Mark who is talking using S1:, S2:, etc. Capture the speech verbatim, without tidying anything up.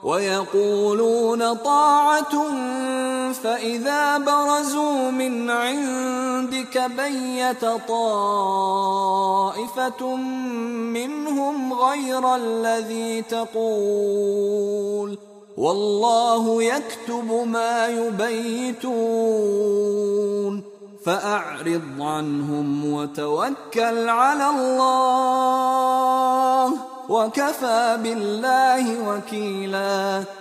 S1: ويقولون طاعة فإذا برزوا من عندك بيت طائفة منهم غير الذي تقول والله يكتب ما يبيتون فأعرض عنهم وتوكل على الله وكفى بالله وكيلا.